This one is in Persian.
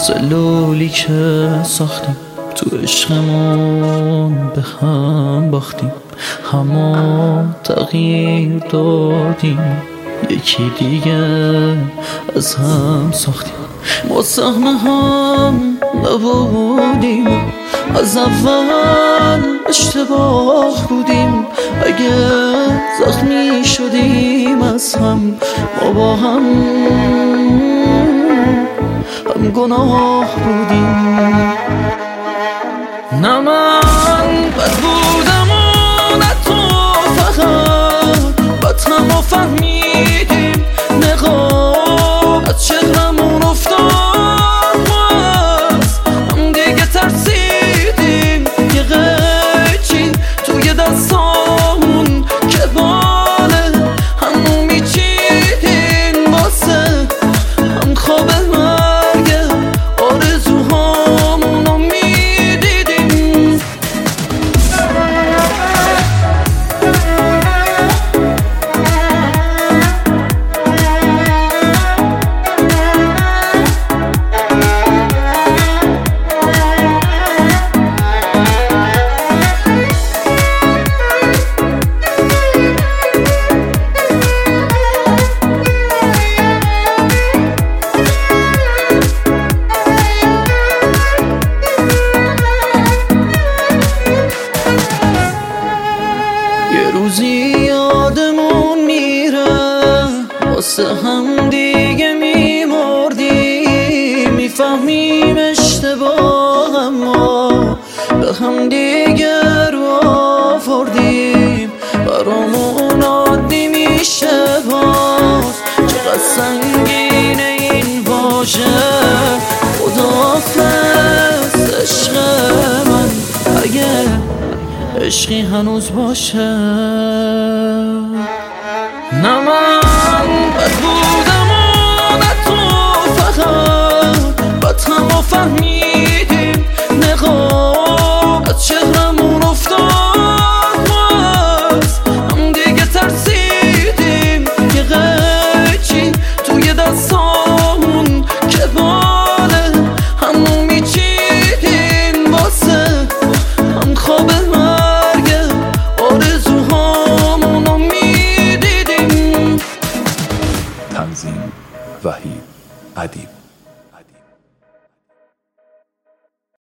زلولی که ساختیم تو عشقمون به هم باختیم، همه تغییر دادیم، یکی دیگه از هم ساختیم. ما سهم هم نبودیم، از اول اشتباه بودیم. اگه زخمی شدیم از هم، ما با هم گناه بودیم. نه من بد بودم و نه تو، فقط بد همو فهمیدیم. نقاب از چهرمون افتاد، ما از هم دیگه ترسیدیم. یه قیچی توی دستامون که باله همو میچیدیم، واسه هم خواب روزی یادمون میره، واسه هم دیگه میمردیم. میفهمیم اشتباه، اما به هم دیگه رو آوردیم. برامون عادی میشه باز، چقدر سنگینه این واژه. خداحافظ عشق من، اگه عشقی هنوز باشه. نه من بد بودم و نه تو، فقط بد همو فهمیدیم.